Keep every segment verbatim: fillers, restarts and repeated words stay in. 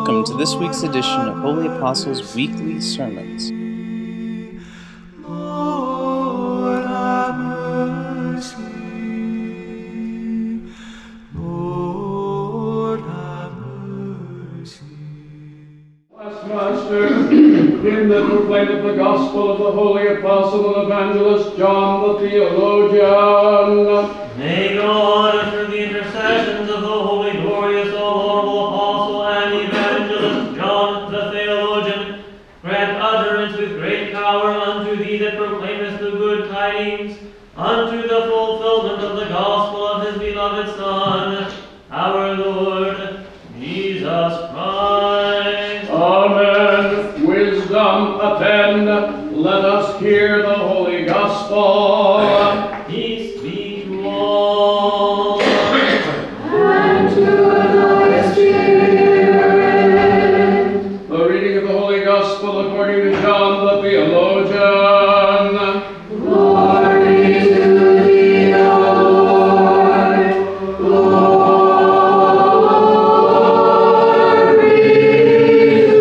Welcome to this week's edition of Holy Apostles Weekly Sermons. Lord, have mercy. Lord, have mercy. Blessed Master, him that proclaimeth the gospel of the holy apostle and evangelist John the theologian. May God, through the intercessions of the holy, glorious, all-honorable apostle and evangelist John the theologian, grant utterance with great power unto thee that proclaimest the good tidings, unto the fulfillment of the gospel of his beloved Son, our Lord Jesus Christ. Amen. Wisdom attend. Let us hear the holy gospel. Peace be to all. And to thy spirit. The reading of the holy gospel according to John the theologian. Glory to thee, O Lord. Glory to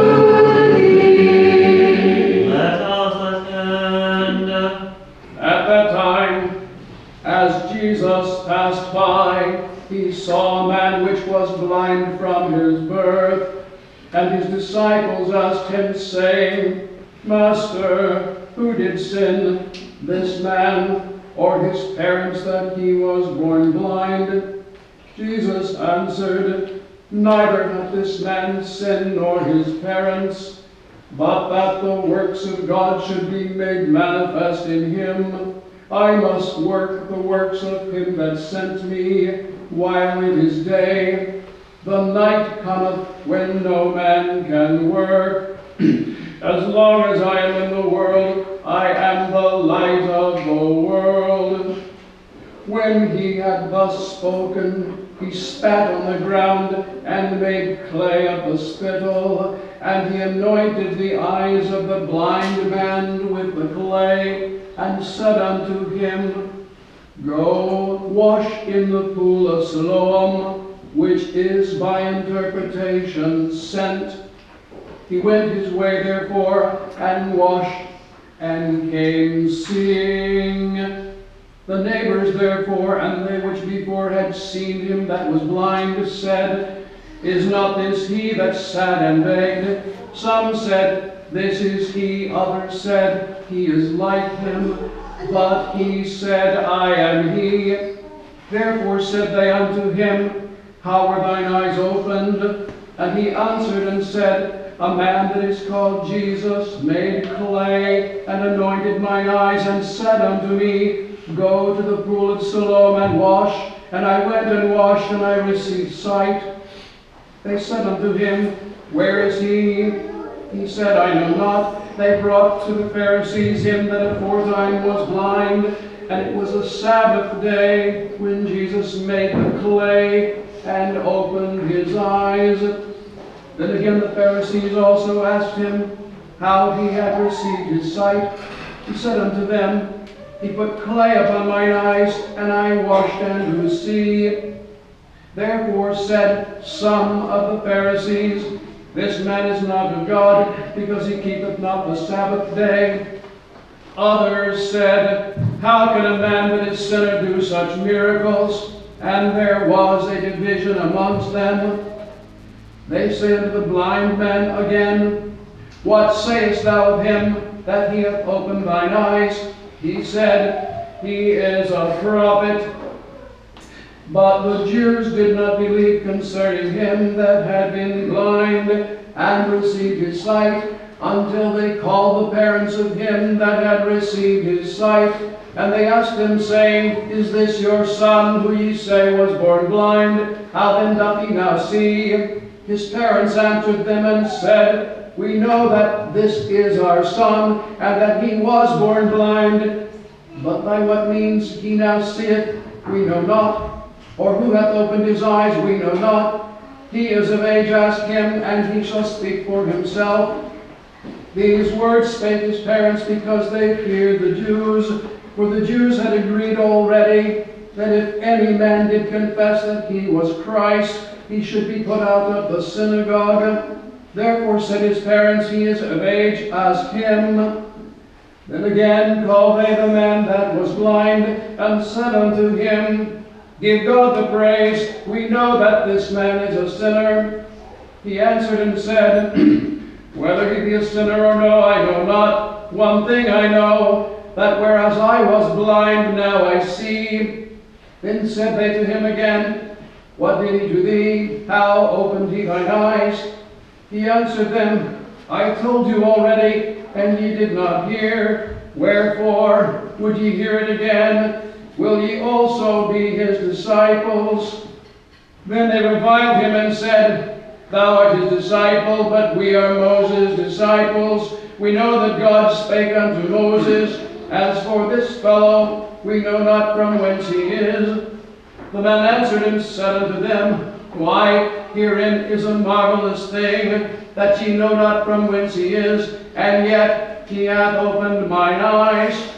thee. Let us attend. At that time, as Jesus passed by, he saw a man which was blind from his birth. And his disciples asked him, saying, Master, who did sin, this man or his parents, that he was born blind? Jesus answered, Neither hath this man sinned nor his parents, but that the works of God should be made manifest in him. I must work the works of him that sent me while it is day. The night cometh when no man can work. As long as I am in the world, I am the light of the world. When he had thus spoken, he spat on the ground and made clay of the spittle, and he anointed the eyes of the blind man with the clay, and said unto him, Go, wash in the pool of Siloam, which is by interpretation sent. He went his way therefore, and washed, and came seeing. The neighbors therefore, and they which before had seen him that was blind, said, Is not this he that sat and begged? Some said, This is he. Others said, He is like him. But he said, I am he. Therefore said they unto him, How were thine eyes opened? And he answered and said, A man that is called Jesus made clay, and anointed mine eyes, and said unto me, Go to the pool of Siloam and wash. And I went and washed, and I received sight. They said unto him, Where is he? He said, I know not. They brought to the Pharisees him that aforetime was blind, and it was a Sabbath day when Jesus made the clay and opened his eyes. Then again the Pharisees also asked him how he had received his sight. He said unto them, He put clay upon mine eyes, and I washed and do see. Therefore said some of the Pharisees, This man is not of God, because he keepeth not the Sabbath day. Others said, How can a man that is sinner do such miracles? And there was a division amongst them. They say unto the blind man again, What sayest thou of him that he hath opened thine eyes? He said, He is a prophet. But the Jews did not believe concerning him that had been blind and received his sight, until they called the parents of him that had received his sight. And they asked him, saying, Is this your son, who ye say was born blind? How then doth he now see? His parents answered them and said, We know that this is our son, and that he was born blind. But by what means he now seeth, we know not. Or who hath opened his eyes, we know not. He is of age, ask him, and he shall speak for himself. These words spake his parents, because they feared the Jews. For the Jews had agreed already that if any man did confess that he was Christ, he should be put out of the synagogue. Therefore said his parents, He is of age, ask him. Then again called they the man that was blind, and said unto him, Give God the praise, we know that this man is a sinner. He answered and said, Whether he be a sinner or no, I know not. One thing I know, that whereas I was blind, now I see. Then said they to him again, What did he to thee? How opened he thine eyes? He answered them, I told you already, and ye did not hear. Wherefore would ye hear it again? Will ye also be his disciples? Then they reviled him and said, Thou art his disciple, but we are Moses' disciples. We know that God spake unto Moses. As for this fellow, we know not from whence he is. The man answered and said unto them, Why, herein is a marvelous thing, that ye know not from whence he is, and yet he hath opened mine eyes.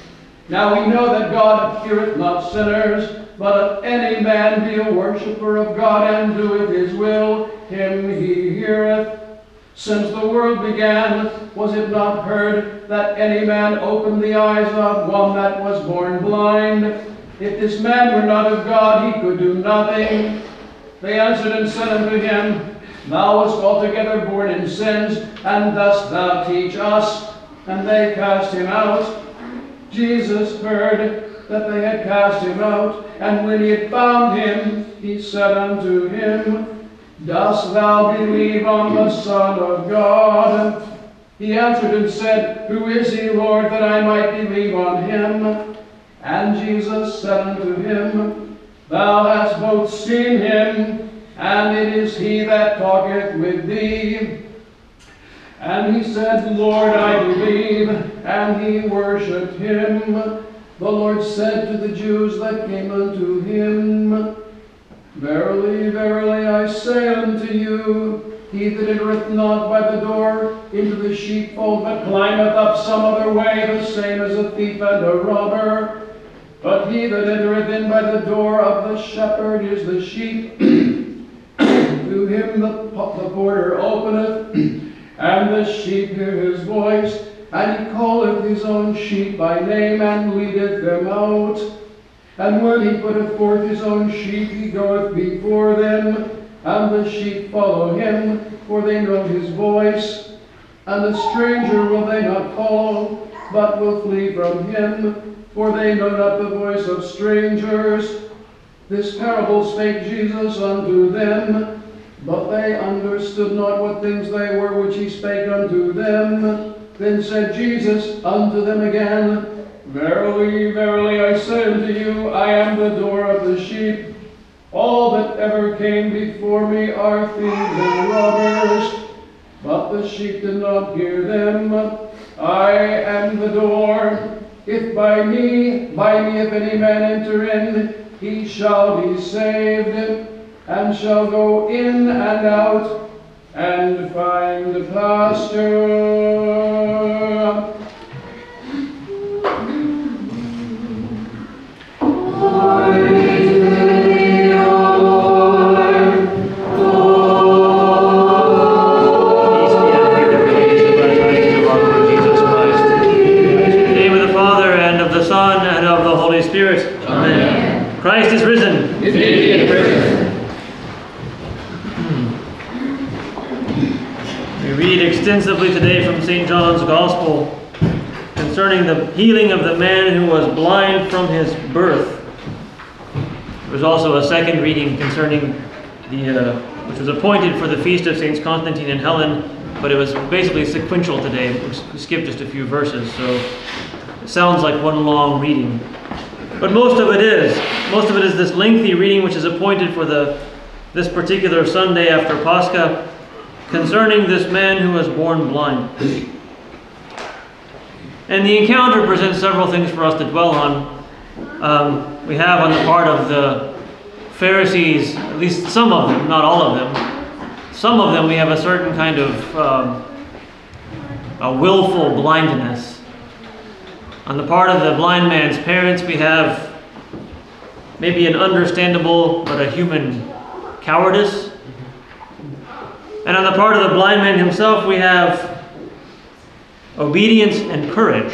Now we know that God heareth not sinners, but if any man be a worshipper of God, and doeth his will, him he heareth. Since the world began, was it not heard that any man opened the eyes of one that was born blind? If this man were not of God, he could do nothing. They answered and said unto him, Thou wast altogether born in sins, and dost thou teach us? And they cast him out. Jesus heard that they had cast him out, and when he had found him, he said unto him, Dost thou believe on the Son of God? He answered and said, Who is he, Lord, that I might believe on him? And Jesus said unto him, Thou hast both seen him, and it is he that talketh with thee. And he said, Lord, I believe, and he worshipped him. The Lord said to the Jews that came unto him, Verily, verily, I say unto you, he that entereth not by the door into the sheepfold, but climbeth up some other way, the same as a thief and a robber. But he that entereth in by the door of the shepherd is the sheep. To him the, the porter openeth, and the sheep hear his voice, and he calleth his own sheep by name, and leadeth them out. And when he putteth forth his own sheep, he goeth before them, and the sheep follow him, for they know his voice. And a stranger will they not follow, but will flee from him, for they know not the voice of strangers. This parable spake Jesus unto them, but they understood not what things they were which he spake unto them. Then said Jesus unto them again, Verily, verily, I say unto you, I am the door of the sheep. All that ever came before me are thieves and robbers, but the sheep did not hear them. I am the door. If by me, by me, if any man enter in, he shall be saved, and shall go in and out, and find pasture. Glory to thee, O Lord. Peace be unto you, the praise of our tidings of our Lord Jesus Christ. In the name of the Father, and of the Son, and of the Holy Spirit. Amen. Christ is risen. Indeed he is risen. We read extensively today from Saint John's Gospel concerning the healing of the man who was blind from his birth. There was also a second reading concerning the, uh, which was appointed for the feast of Saints Constantine and Helen, but it was basically sequential today. We skipped just a few verses, so it sounds like one long reading. But most of it is. Most of it is this lengthy reading which is appointed for the this particular Sunday after Pascha, concerning this man who was born blind. And the encounter presents several things for us to dwell on. Um, we have on the part of the Pharisees, at least some of them, not all of them, some of them we have a certain kind of um, a willful blindness. On the part of the blind man's parents, we have maybe an understandable but a human cowardice. And on the part of the blind man himself, we have obedience and courage.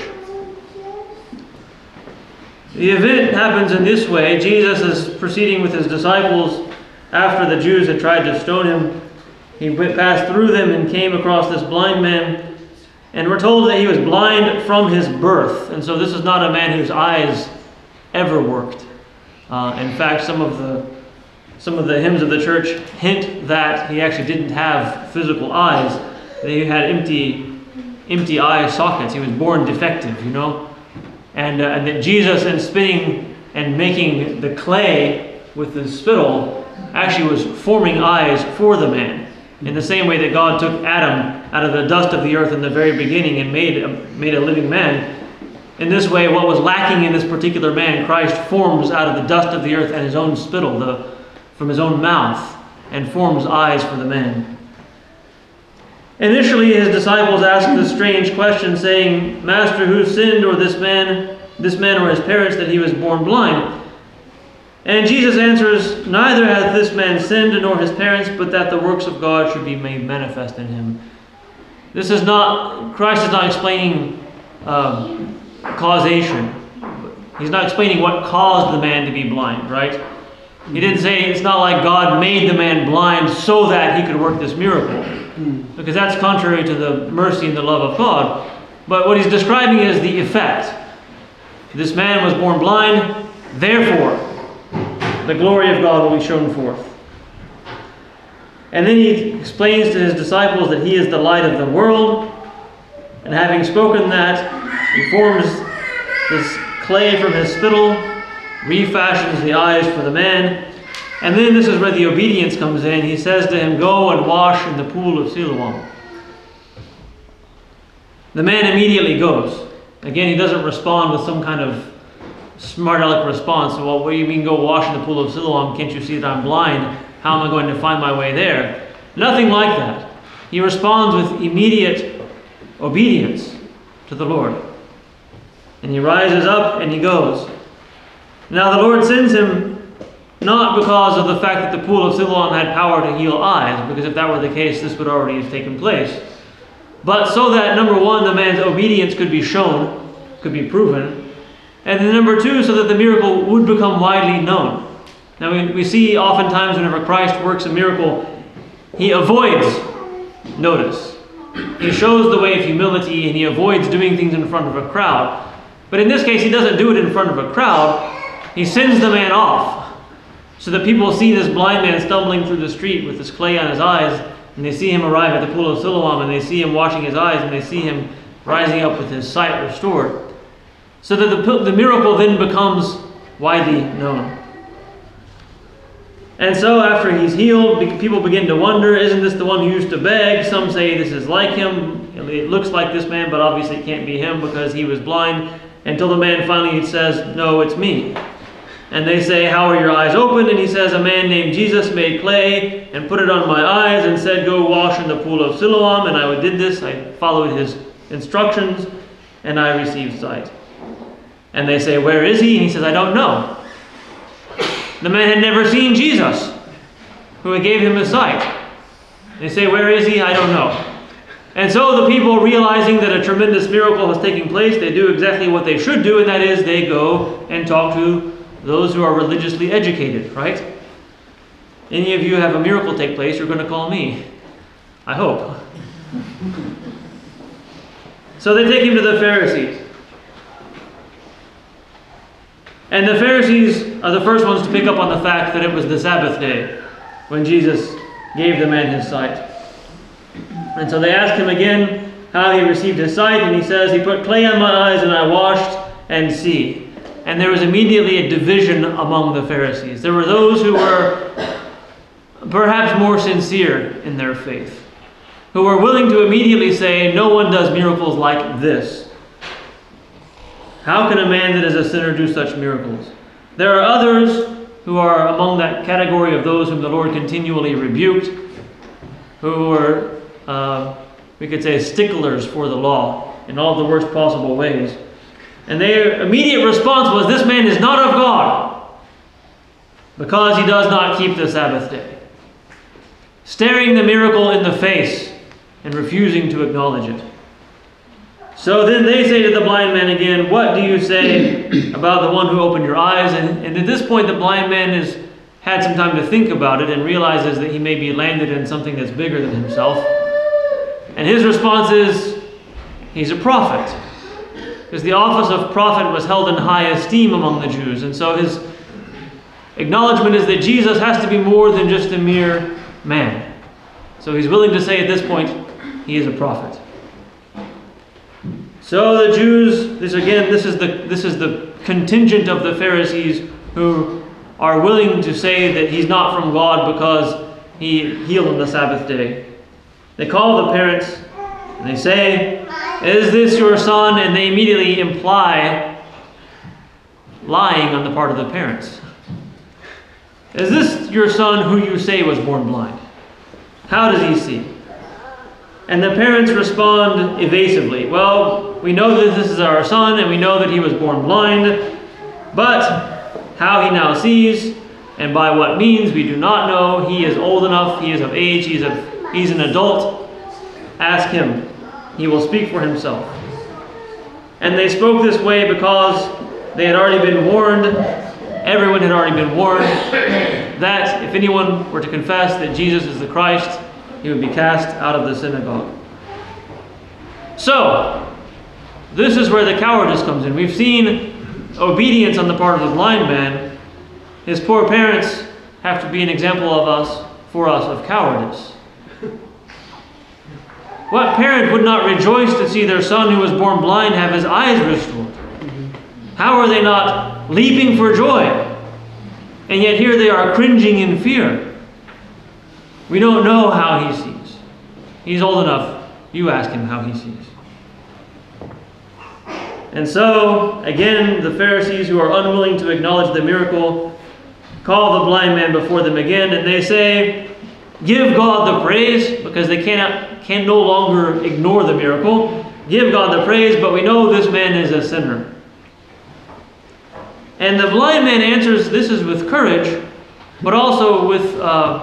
The event happens in this way. Jesus is proceeding with his disciples after the Jews had tried to stone him. He went passed through them and came across this blind man. And we're told that he was blind from his birth. And so this is not a man whose eyes ever worked. Uh, in fact, some of the some of the hymns of the church hint that he actually didn't have physical eyes. That he had empty, empty eye sockets. He was born defective, you know. And, uh, and that Jesus, in spitting and making the clay with the spittle, actually was forming eyes for the man. In the same way that God took Adam out of the dust of the earth in the very beginning and made a, made a living man. In this way, what was lacking in this particular man, Christ forms out of the dust of the earth and his own spittle, the, from his own mouth, and forms eyes for the man. Initially, his disciples asked the strange question, saying, "Master, who sinned, or this man, this man or his parents, that he was born blind?" And Jesus answers, "Neither hath this man sinned, nor his parents, but that the works of God should be made manifest in him." This is not, Christ is not explaining uh, causation. He's not explaining what caused the man to be blind, right? He didn't say it's not like God made the man blind so that he could work this miracle, because that's contrary to the mercy and the love of God. But what he's describing is the effect. This man was born blind, therefore the glory of God will be shown forth. And then he explains to his disciples that he is the light of the world. And having spoken that, he forms this clay from his spittle, refashions the eyes for the man. And then this is where the obedience comes in. He says to him, "Go and wash in the pool of Siloam." The man immediately goes. Again, he doesn't respond with some kind of smart aleck response. "Well, what do you mean go wash in the pool of Siloam? Can't you see that I'm blind? How am I going to find my way there?" Nothing like that. He responds with immediate obedience to the Lord. And he rises up and he goes. Now the Lord sends him not because of the fact that the pool of Siloam had power to heal eyes, because if that were the case, this would already have taken place. But so that, number one, the man's obedience could be shown, could be proven. And then number two, so that the miracle would become widely known. Now we, we see oftentimes whenever Christ works a miracle, he avoids notice. He shows the way of humility and he avoids doing things in front of a crowd. But in this case, he doesn't do it in front of a crowd. He sends the man off so that people see this blind man stumbling through the street with this clay on his eyes, and they see him arrive at the pool of Siloam, and they see him washing his eyes, and they see him rising up with his sight restored. So that the, the miracle then becomes widely known. And so after he's healed, people begin to wonder, isn't this the one who used to beg? Some say this is like him. It looks like this man, but obviously it can't be him because he was blind. Until the man finally says, "No, it's me." And they say, "How are your eyes opened?" And he says, "A man named Jesus made clay and put it on my eyes and said, 'Go wash in the pool of Siloam.' And I did this. I followed his instructions and I received sight." And they say, "Where is he?" And he says, "I don't know." The man had never seen Jesus, who gave him his sight. They say, "Where is he?" "I don't know." And so the people, realizing that a tremendous miracle has taken place, they do exactly what they should do, and that is they go and talk to those who are religiously educated, right? Any of you have a miracle take place, you're going to call me. I hope. So they take him to the Pharisees. And the Pharisees are the first ones to pick up on the fact that it was the Sabbath day when Jesus gave the man his sight. And so they ask him again how he received his sight, and he says, "He put clay on my eyes and I washed and see." And there was immediately a division among the Pharisees. There were those who were perhaps more sincere in their faith, who were willing to immediately say, "No one does miracles like this. How can a man that is a sinner do such miracles?" There are others who are among that category of those whom the Lord continually rebuked, who were, uh, we could say, sticklers for the law in all the worst possible ways. And their immediate response was, "This man is not of God, because he does not keep the Sabbath day." staring the miracle in the face and refusing to acknowledge it. So then they say to the blind man again, "What do you say about the one who opened your eyes?" And, and at this point, the blind man has had some time to think about it and realizes that he may be landed in something that's bigger than himself. And his response is, he's a prophet. Because the office of prophet was held in high esteem among the Jews. And so his acknowledgement is that Jesus has to be more than just a mere man. So he's willing to say at this point, he is a prophet. So the Jews, this again, this is the this is the contingent of the Pharisees who are willing to say that he's not from God because he healed on the Sabbath day. They call the parents and they say, "Is this your son?" And they immediately imply lying on the part of the parents. "Is this your son who you say was born blind? How does he see?" And the parents respond evasively. "Well, we know that this is our son, and we know that he was born blind, but how he now sees, and by what means, we do not know. He is old enough, he is of age, he's, a, he's an adult. Ask him, he will speak for himself." And they spoke this way because they had already been warned, everyone had already been warned, that if anyone were to confess that Jesus is the Christ, he would be cast out of the synagogue. So, this is where the cowardice comes in. We've seen obedience on the part of the blind man. His poor parents have to be an example of us, for us, of cowardice. What parent would not rejoice to see their son who was born blind have his eyes restored? How are they not leaping for joy? And yet here they are cringing in fear. We don't know how he sees. He's old enough. You ask him how he sees. And so, again, the Pharisees, who are unwilling to acknowledge the miracle, call the blind man before them again, and they say, "Give God the praise," because they cannot, can no longer ignore the miracle. "Give God the praise, but we know this man is a sinner." And the blind man answers, this is with courage, but also with uh,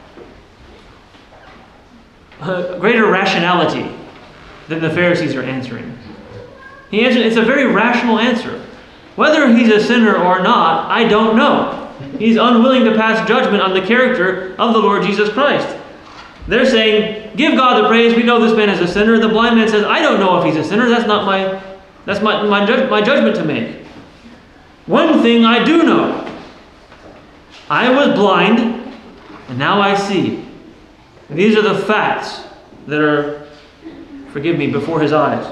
greater rationality than the Pharisees are answering. He answers, it's a very rational answer. Whether he's a sinner or not, I don't know. He's unwilling to pass judgment on the character of the Lord Jesus Christ. They're saying, "Give God the praise, we know this man is a sinner." The blind man says, "I don't know if he's a sinner. That's not my, that's my, my, ju- my judgment to make. One thing I do know. I was blind, and now I see." And these are the facts that are, forgive me, before his eyes.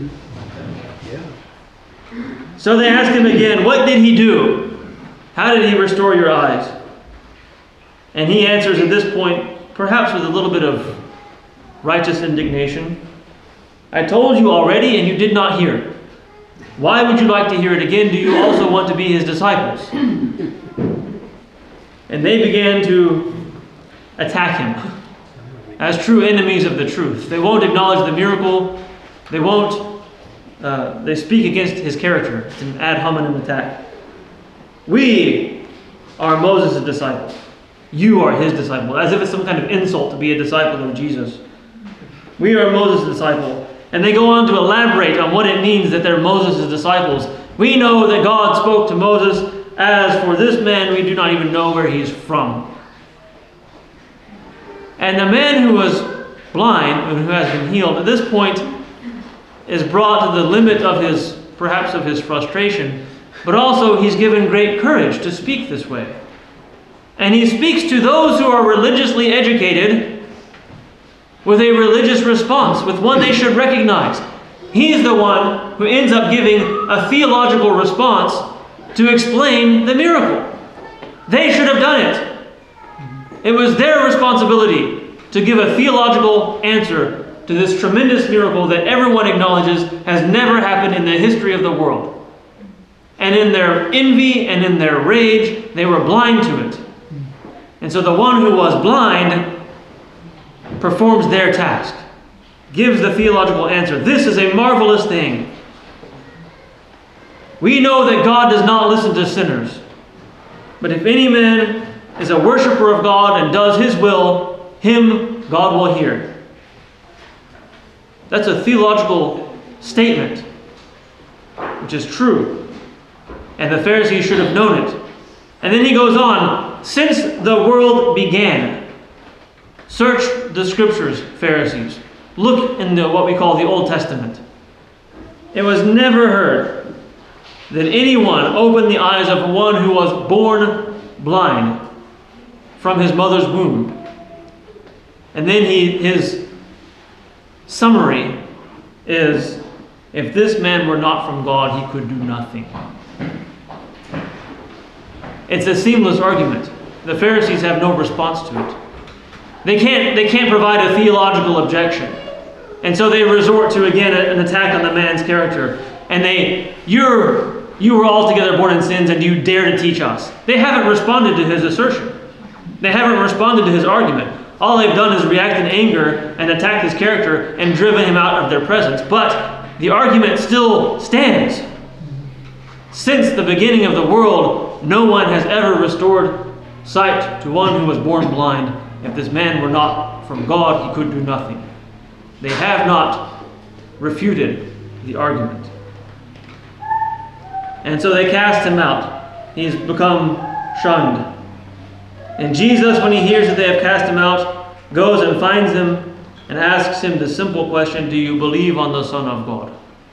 So they ask him again, "What did he do? How did he restore your eyes?" And he answers at this point, perhaps with a little bit of righteous indignation, "I told you already, and you did not hear. Why would you like to hear it again? Do you also want to be his disciples?" And they began to attack him as true enemies of the truth. They won't acknowledge the miracle. They won't Uh, they speak against his character. It's an ad hominem attack. "We are Moses' disciples. You are his disciple." As if it's some kind of insult to be a disciple of Jesus. "We are Moses' disciple." And they go on to elaborate on what it means that they're Moses' disciples. "We know that God spoke to Moses. As for this man, we do not even know where he's from." And the man who was blind, and who has been healed, at this point is brought to the limit of his, perhaps of his frustration, but also he's given great courage to speak this way. And he speaks to those who are religiously educated with a religious response, with one they should recognize. He's the one who ends up giving a theological response to explain the miracle. They should have done it. It was their responsibility to give a theological answer to this tremendous miracle that everyone acknowledges has never happened in the history of the world. And in their envy and in their rage, they were blind to it. And so the one who was blind performs their task, gives the theological answer. "This is a marvelous thing. We know that God does not listen to sinners. But if any man is a worshiper of God and does his will, him God will hear. That's a theological statement, which is true. And the Pharisees should have known it. And then he goes on, since the world began, search the scriptures, Pharisees. Look in the, what we call the Old Testament. It was never heard that anyone opened the eyes of one who was born blind from his mother's womb. And then he, his summary is, if this man were not from God, he could do nothing. It's a seamless argument. The Pharisees have no response to it. They can't, they can't provide a theological objection. And so they resort to, again, an attack on the man's character. And they, you're, you were altogether born in sins and you dare to teach us. They haven't responded to his assertion. They haven't responded to his argument. All they've done is react in anger and attack his character and driven him out of their presence. But the argument still stands. Since the beginning of the world, no one has ever restored sight to one who was born blind. If this man were not from God, he could do nothing. They have not refuted the argument. And so they cast him out. He's become shunned. And Jesus, when he hears that they have cast him out, goes and finds him and asks him the simple question, do you believe on the Son of God?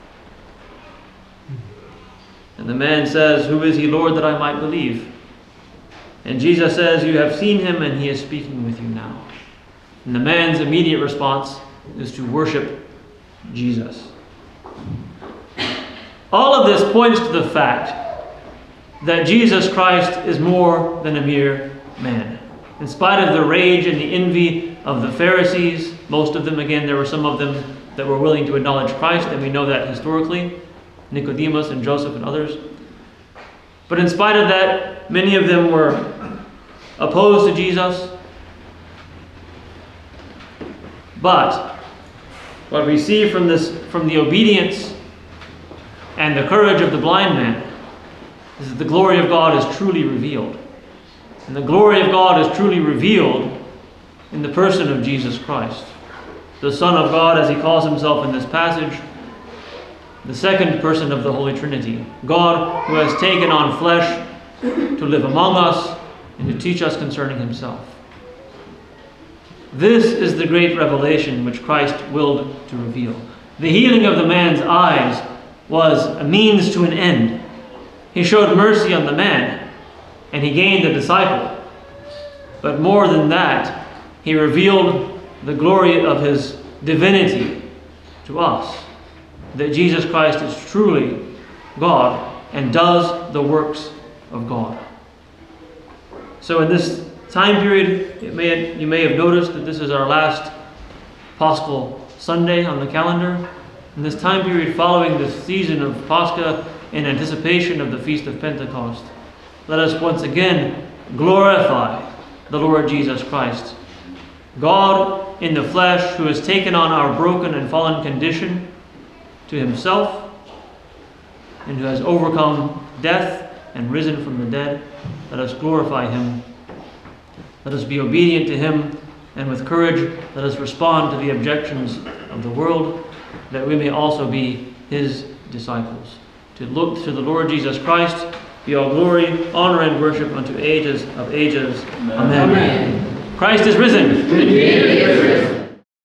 And the man says, who is he, Lord, that I might believe? And Jesus says, you have seen him and he is speaking with you now. And the man's immediate response is to worship Jesus. All of this points to the fact that Jesus Christ is more than a mere man. In spite of the rage and the envy of the Pharisees, most of them, again, there were some of them that were willing to acknowledge Christ, and we know that historically, Nicodemus and Joseph and others. But in spite of that, many of them were opposed to Jesus. But what we see from this, from the obedience and the courage of the blind man, is that the glory of God is truly revealed. And the glory of God is truly revealed in the person of Jesus Christ, the Son of God, as he calls himself in this passage, the second person of the Holy Trinity, God who has taken on flesh to live among us and to teach us concerning himself. This is the great revelation which Christ willed to reveal. The healing of the man's eyes was a means to an end. He showed mercy on the man, and he gained a disciple. But more than that, he revealed the glory of his divinity to us, that Jesus Christ is truly God and does the works of God. So in this time period, it may, you may have noticed that this is our last Paschal Sunday on the calendar. In this time period following the season of Pascha, in anticipation of the Feast of Pentecost, let us once again glorify the Lord Jesus Christ, God in the flesh, who has taken on our broken and fallen condition to himself, and who has overcome death and risen from the dead. Let us glorify him. Let us be obedient to him, and with courage let us respond to the objections of the world, that we may also be his disciples. To look to the Lord Jesus Christ be all glory, honor, and worship unto ages of ages. Amen. Amen. Christ is risen. Indeed he is risen.